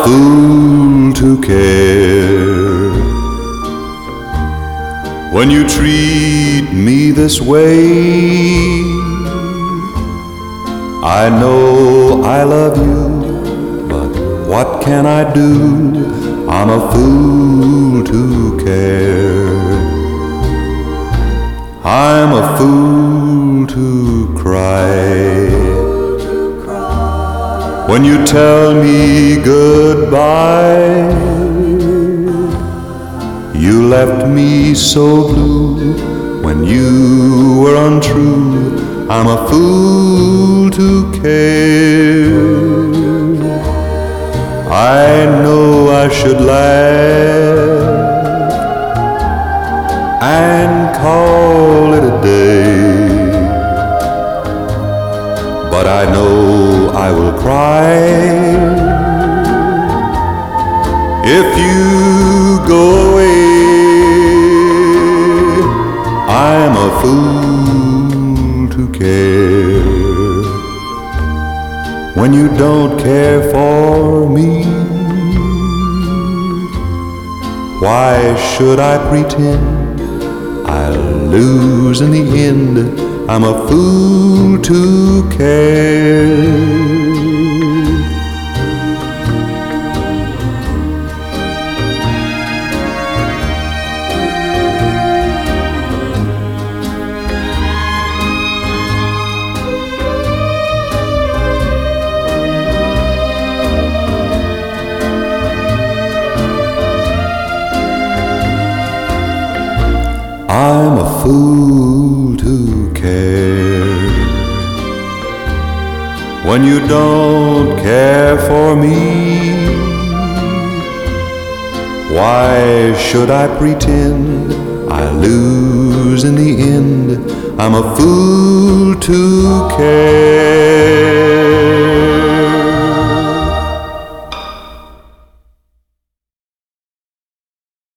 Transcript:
fool to care. When you treat me this way, I know I love you, but what can I do? I'm a fool to care. I'm a fool to cry when you tell me goodbye. You left me so blue when you were untrue. I'm a fool to care. I know I should laugh and call it a day, but I know I will cry if you go away. I'm a fool to care when you don't care for me. Why should I pretend I'll lose in the end? I'm a fool to care. I'm a fool to care when you don't care for me. Why should I pretend I lose in the end? I'm a fool to care.